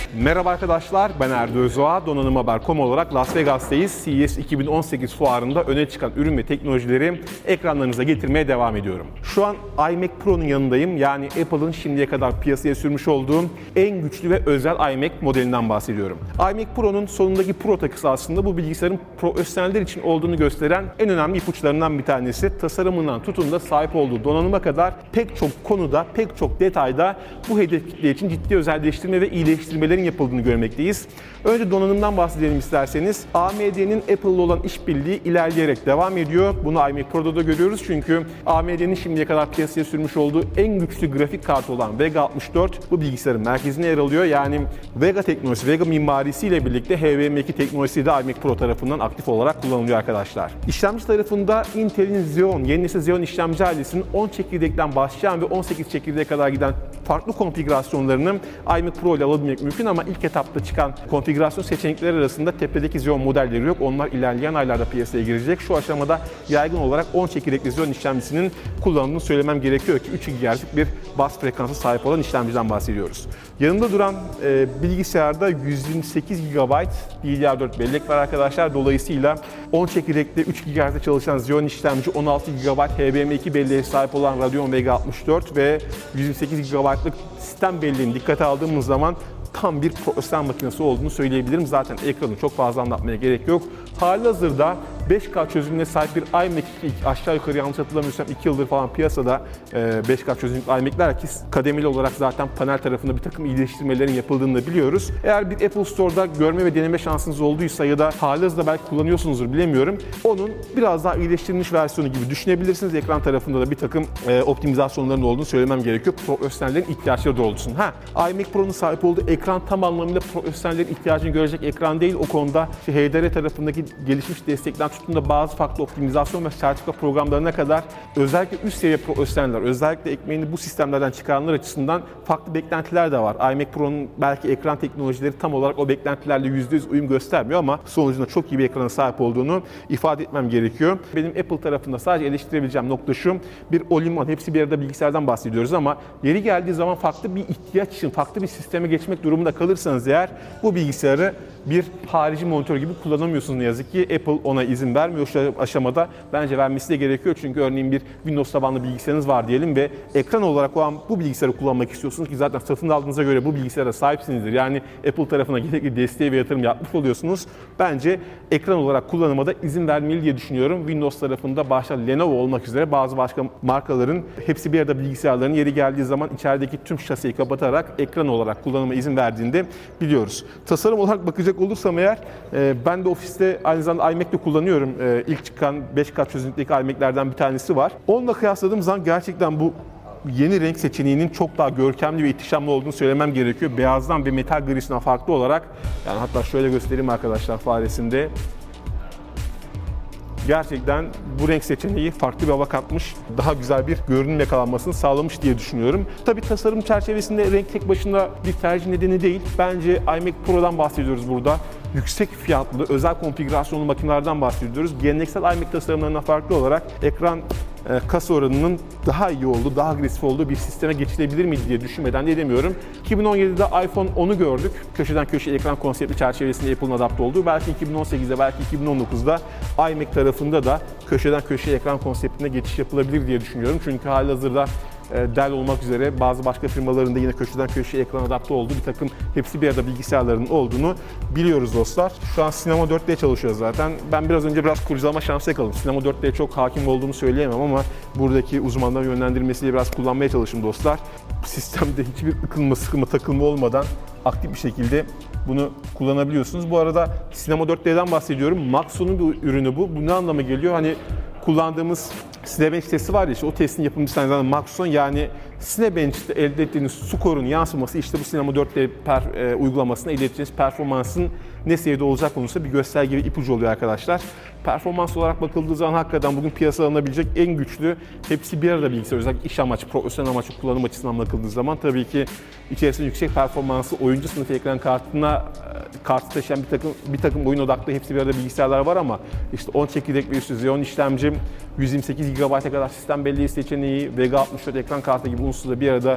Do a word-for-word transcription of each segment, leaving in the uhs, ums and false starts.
Merhaba arkadaşlar, ben Erdo Özoğa. Donanım Haber nokta com olarak Las Vegas'tayız. C E S iki bin on sekiz fuarında öne çıkan ürün ve teknolojileri ekranlarınıza getirmeye devam ediyorum. Şu an iMac Pro'nun yanındayım. Yani Apple'ın şimdiye kadar piyasaya sürmüş olduğu en güçlü ve özel iMac modelinden bahsediyorum. iMac Pro'nun sonundaki Pro takısı aslında bu bilgisayarın profesyoneller için olduğunu gösteren en önemli ipuçlarından bir tanesi. Tasarımından tutun da sahip olduğu donanıma kadar pek çok konuda, pek çok detayda bu hedef kitle için ciddi özelleştirme ve iyileştirmelerin yapıldığını görmekteyiz. Önce donanımdan bahsedelim isterseniz. A M D'nin Apple'la olan işbirliği ilerleyerek devam ediyor. Bunu iMac Pro'da da görüyoruz çünkü A M D'nin şimdiye kadar piyasaya sürmüş olduğu en güçlü grafik kartı olan Vega altmış dört bu bilgisayarın merkezine yer alıyor. Yani Vega teknolojisi, Vega mimarisiyle birlikte H V M iki teknolojisi de iMac Pro tarafından aktif olarak kullanılıyor arkadaşlar. İşlemci tarafında Intel'in Xeon, yeni nesil Xeon işlemci ailesinin on çekirdekten başlayan ve on sekiz çekirdeğe kadar giden farklı konfigürasyonlarını iMac Pro ile alabilmek mümkün ama ilk etapta çıkan konfigürasyon seçenekleri arasında tepedeki Xeon modelleri yok. Onlar ilerleyen aylarda piyasaya girecek. Şu aşamada yaygın olarak on çekirdekli Xeon işlemcisinin kullanımını söylemem gerekiyor ki üç gigahertz'lik bir bas frekansı sahip olan işlemciden bahsediyoruz. Yanında duran e, bilgisayarda yüz yirmi sekiz gigabayt D D R dört bellek var arkadaşlar. Dolayısıyla on çekirdekli üç gigahertz'te çalışan Xeon işlemci, on altı gigabayt H B M iki belleğe sahip olan Radeon Vega altmış dört ve yüz yirmi sekiz gigabaytlık sistem belleğini dikkate aldığımız zaman tam bir profesyonel makinesi olduğunu söyleyebilirim. Zaten ekranı çok fazla anlatmaya gerek yok. Halihazırda beş K çözünürlüğüne sahip bir iMac aşağı yukarı yanlış hatırlamıyorsam iki yıldır falan piyasada beş K çözünürlüklü iMac'ler ki kademeli olarak zaten panel tarafında bir takım iyileştirmelerin yapıldığını da biliyoruz. Eğer bir Apple Store'da görme ve deneme şansınız olduysa ya da halihazırda belki kullanıyorsunuzdur bilemiyorum. Onun biraz daha iyileştirilmiş versiyonu gibi düşünebilirsiniz. Ekran tarafında da bir takım optimizasyonların olduğunu söylemem gerekiyor. Profesyonellerin ihtiyaçları doğrultusunda. Ha, iMac Pro'nun sahip olduğu ekran tam anlamıyla profesyonellerin ihtiyacını görecek ekran değil. O konuda işte H D R tarafındaki gelişmiş destekten tutun da bazı farklı optimizasyon ve sertifika programlarına kadar özellikle üst seviye profesyoneller, özellikle ekmeğini bu sistemlerden çıkaranlar açısından farklı beklentiler de var. iMac Pro'nun belki ekran teknolojileri tam olarak o beklentilerle yüzde yüz uyum göstermiyor ama sonucunda çok iyi bir ekrana sahip olduğunu ifade etmem gerekiyor. Benim Apple tarafında sadece eleştirebileceğim nokta şu, bir all-in-one, hepsi bir arada bilgisayardan bahsediyoruz ama yeri geldiği zaman farklı bir ihtiyaç için, farklı bir sisteme geçmek durumunda kalırsanız eğer bu bilgisayarı bir harici monitör gibi kullanamıyorsunuz ne yazık ki. Apple ona izin vermiyor şu aşamada. Bence vermesi de gerekiyor çünkü örneğin bir Windows tabanlı bilgisayarınız var diyelim ve ekran olarak o an bu bilgisayarı kullanmak istiyorsunuz ki zaten satın aldığınıza göre bu bilgisayara sahipsinizdir. Yani Apple tarafına gerekli desteği ve yatırım yapmış oluyorsunuz. Bence ekran olarak kullanıma da izin vermeli diye düşünüyorum. Windows tarafında başta Lenovo olmak üzere bazı başka markaların hepsi bir arada bilgisayarların yeri geldiği zaman içerideki tüm şasiyi kapatarak ekran olarak kullanıma izin verdiğinde biliyoruz. Tasarım olarak bakacak olursam eğer e, ben de ofiste aynı zamanda iMac'te kullanıyorum. E, ilk çıkan beş K çözünürlükteki iMac'lerden bir tanesi var. Onunla kıyasladığım zaman gerçekten bu yeni renk seçeneğinin çok daha görkemli ve ihtişamlı olduğunu söylemem gerekiyor. Beyazdan ve metal grisinden farklı olarak, yani hatta şöyle göstereyim arkadaşlar faresinde. Gerçekten bu renk seçeneği farklı bir hava katmış, daha güzel bir görünüm yakalanmasını sağlamış diye düşünüyorum. Tabii tasarım çerçevesinde renk tek başına bir tercih nedeni değil. Bence iMac Pro'dan bahsediyoruz burada. Yüksek fiyatlı, özel konfigürasyonlu makinelerden bahsediyoruz. Geleneksel iMac tasarımlarına farklı olarak ekran kasa oranının daha iyi olduğu, daha agresif olduğu bir sisteme geçilebilir miydi diye düşünmeden de edemiyorum. iki bin on yedide iPhone onu gördük. Köşeden köşeye ekran konsepti çerçevesinde Apple'ın adapte olduğu. Belki iki bin on sekizde, belki iki bin on dokuzda iMac tarafında da köşeden köşeye ekran konseptine geçiş yapılabilir diye düşünüyorum. Çünkü halihazırda Dell olmak üzere bazı başka firmaların da yine köşeden köşeye ekran adapte olduğu bir takım hepsi bir arada bilgisayarların olduğunu biliyoruz dostlar. Şu an Cinema dört D çalışıyoruz zaten. Ben biraz önce biraz kurcalama şansı yakaladım. Cinema dört D'ye çok hakim olduğumu söyleyemem ama buradaki uzmanların yönlendirmesiyle biraz kullanmaya çalıştım dostlar. Sistemde hiçbir ıkılma, sıkılma, takılma olmadan aktif bir şekilde bunu kullanabiliyorsunuz. Bu arada Cinema dört D'den bahsediyorum. Maxon'un bir ürünü bu. Bu ne anlama geliyor? Hani kullandığımız Cinebench testi var ya, işte o testin yapımcısı aynı zamanda Maxon, yani Cinebench'te elde ettiğiniz skorun yansıması işte bu Cinema dört D per, e, uygulamasına elde edeceğiniz performansın ne seviyede olacak konusunda bir gösterge ve ipucu oluyor arkadaşlar. Performans olarak bakıldığı zaman hakikaten bugün piyasada alınabilecek en güçlü, hepsi bir arada bilgisayar, özellikle iş amaçlı, profesyonel amaçlı kullanım açısından bakıldığı zaman tabii ki içerisinde yüksek performanslı oyuncu sınıfı ekran kartına kartı taşıyan bir takım bir takım oyun odaklı hepsi bir arada bilgisayarlar var ama işte on çekirdek ve üstü Xeon işlemci, yüz yirmi sekiz gigabayta kadar sistem belleği seçeneği, Vega altmış dört ekran kartı gibi unsurları bir arada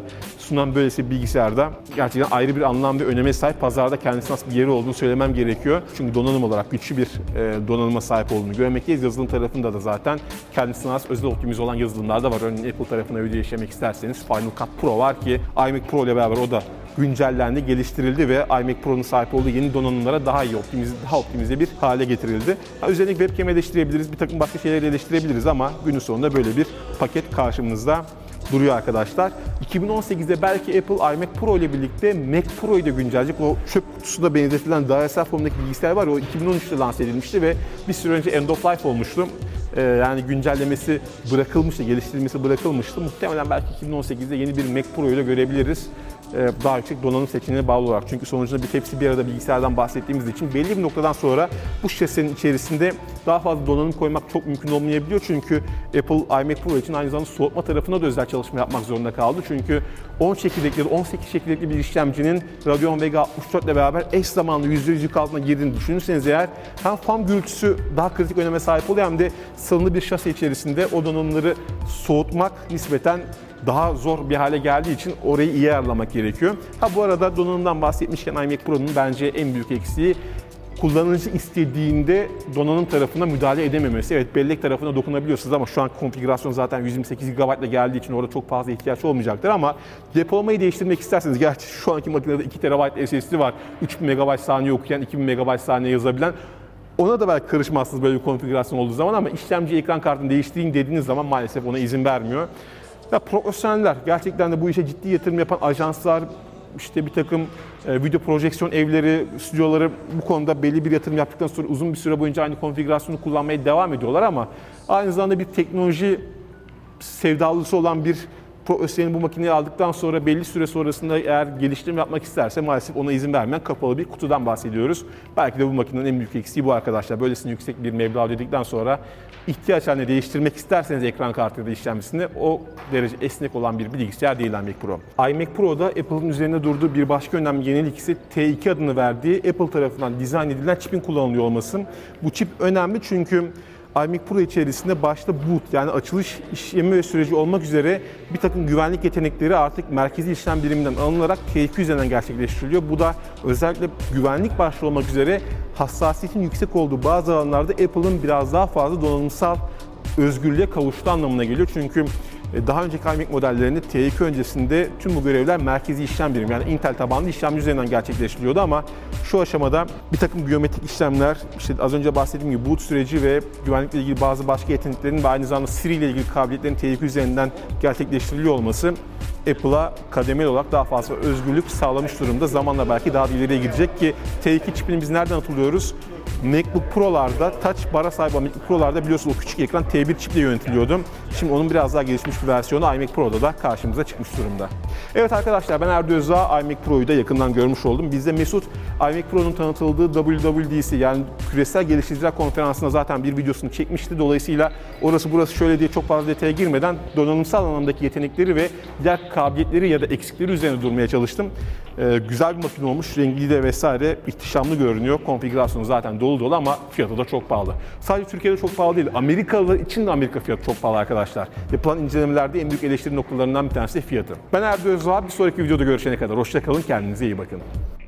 sunan böylesi bir bilgisayarda gerçekten ayrı bir anlam ve öneme sahip. Pazarda kendisine nasıl bir yeri olduğunu söylemem gerekiyor. Çünkü donanım olarak güçlü bir e, donanıma sahip olduğunu görmekteyiz. Yazılım tarafında da zaten kendisine has özel optimize olan yazılımlar da var. Örneğin Apple tarafına video işlemek isterseniz Final Cut Pro var ki iMac Pro ile beraber o da güncellendi, geliştirildi ve iMac Pro'nun sahip olduğu yeni donanımlara daha iyi optimize, daha optimize bir hale getirildi. Ha, özellikle webcam eleştirebiliriz, bir takım başka şeyleri eleştirebiliriz ama günün sonunda böyle bir paket karşımızda duruyor arkadaşlar. iki bin on sekizde belki Apple iMac Pro ile birlikte Mac Pro'yu da güncelleyecek. O çöp kutusuna benzetilen D S L formundaki bilgisayar var ya, o iki bin on üçte lanse edilmişti ve bir süre önce end of life olmuştu. Ee, yani güncellemesi bırakılmıştı, geliştirilmesi bırakılmıştı. Muhtemelen belki iki bin on sekizde yeni bir Mac Pro ile görebiliriz. Ee, daha yüksek donanım seçeneğine bağlı olarak. Çünkü sonucunda bir hepsi bir arada bilgisayardan bahsettiğimiz için belli bir noktadan sonra bu şasenin içerisinde daha fazla donanım koymak çok mümkün olmayabiliyor. Çünkü Apple iMac Pro için aynı zamanda soğutma tarafına da özel çalışma yapmak zorunda kaldı. Çünkü on çekirdekli, on sekiz çekirdekli bir işlemcinin Radeon Vega altmış dört ile beraber eş zamanlı yüzde yüz yük altına girdiğini düşünürseniz eğer hem fan gürültüsü daha kritik öneme sahip oluyor hem de salınır bir şase içerisinde o donanımları soğutmak nispeten daha zor bir hale geldiği için orayı iyi ayarlamak gerekiyor. Ha bu arada donanımdan bahsetmişken iMac Pro'nun bence en büyük eksiği kullanıcı istediğinde donanım tarafına müdahale edememesi. Evet, bellek tarafına dokunabiliyorsunuz ama şu an konfigürasyon zaten yüz yirmi sekiz gigabayt ile geldiği için orada çok fazla ihtiyaç olmayacaktır ama depolamayı değiştirmek isterseniz, gerçi şu anki makinede iki terabayt S S D var, üç bin megabayt saniye okuyan, iki bin megabayt saniye yazabilen. Ona da belki karışmazsınız böyle bir konfigürasyon olduğu zaman ama işlemci ekran kartını değiştireyim dediğiniz zaman maalesef ona izin vermiyor. Ya profesyoneller, gerçekten de bu işe ciddi yatırım yapan ajanslar, işte bir takım e, video projeksiyon evleri, stüdyoları bu konuda belli bir yatırım yaptıktan sonra uzun bir süre boyunca aynı konfigürasyonu kullanmaya devam ediyorlar ama aynı zamanda bir teknoloji sevdalısı olan bir profesyonel bu makineyi aldıktan sonra belli süre sonrasında eğer geliştirme yapmak isterse maalesef ona izin vermeyen kapalı bir kutudan bahsediyoruz. Belki de bu makinenin en büyük eksiği bu arkadaşlar. Böylesine yüksek bir meblağ ödedikten sonra ihtiyaç haline değiştirmek isterseniz ekran kartı ya da işlemcisini o derece esnek olan bir bilgisayar değil iMac Pro. iMac Pro'da Apple'ın üzerinde durduğu bir başka önemli yenilik ise T iki adını verdiği Apple tarafından dizayn edilen çipin kullanılıyor olması. Bu çip önemli çünkü iMac Pro içerisinde başta boot yani açılış işlemi ve süreci olmak üzere bir takım güvenlik yetenekleri artık merkezi işlem biriminden alınarak T iki üzerinden gerçekleştiriliyor. Bu da özellikle güvenlik başta olmak üzere hassasiyetin yüksek olduğu bazı alanlarda Apple'ın biraz daha fazla donanımsal özgürlüğe kavuştuğu anlamına geliyor. Çünkü daha önceki iMac modellerinde T iki öncesinde tüm bu görevler merkezi işlem birimi yani Intel tabanlı işlemci üzerinden gerçekleştiriliyordu ama şu aşamada bir takım biyometrik işlemler, işte az önce bahsettiğim gibi boot süreci ve güvenlikle ilgili bazı başka yeteneklerin ve aynı zamanda Siri ile ilgili kabiliyetlerin T iki üzerinden gerçekleştiriliyor olması Apple'a kademeli olarak daha fazla özgürlük sağlamış durumda. Zamanla belki daha da ileriye gidecek ki T iki çipini biz nereden hatırlıyoruz? MacBook Pro'larda, Touch bar'a sahip olan MacBook Pro'larda biliyorsunuz o küçük ekran T bir çiple yönetiliyordu. Şimdi onun biraz daha gelişmiş bir versiyonu iMac Pro'da da karşımıza çıkmış durumda. Evet arkadaşlar, ben Erdo Özdağ, iMac Pro'yu da yakından görmüş oldum. Bizde Mesut iMac Pro'nun tanıtıldığı W W D C yani Küresel Geliştiriciler Konferansı'na zaten bir videosunu çekmişti. Dolayısıyla orası burası şöyle diye çok fazla detaya girmeden donanımsal anlamdaki yetenekleri ve diğer kabiliyetleri ya da eksikleri üzerine durmaya çalıştım. Ee, güzel bir makine olmuş, rengi de vesaire ihtişamlı görünüyor. Konfigürasyonu zaten dolu dolu ama fiyatı da çok pahalı. Sadece Türkiye'de çok pahalı değil, Amerikalılar için de Amerika fiyatı çok pahalı arkadaşlar. Yapılan incelemelerde en büyük eleştiri noktalarından bir tanesi de fiyatı. Ben Erdo Özdağ, bir sonraki videoda görüşene kadar hoşça kalın, kendinize iyi bakın.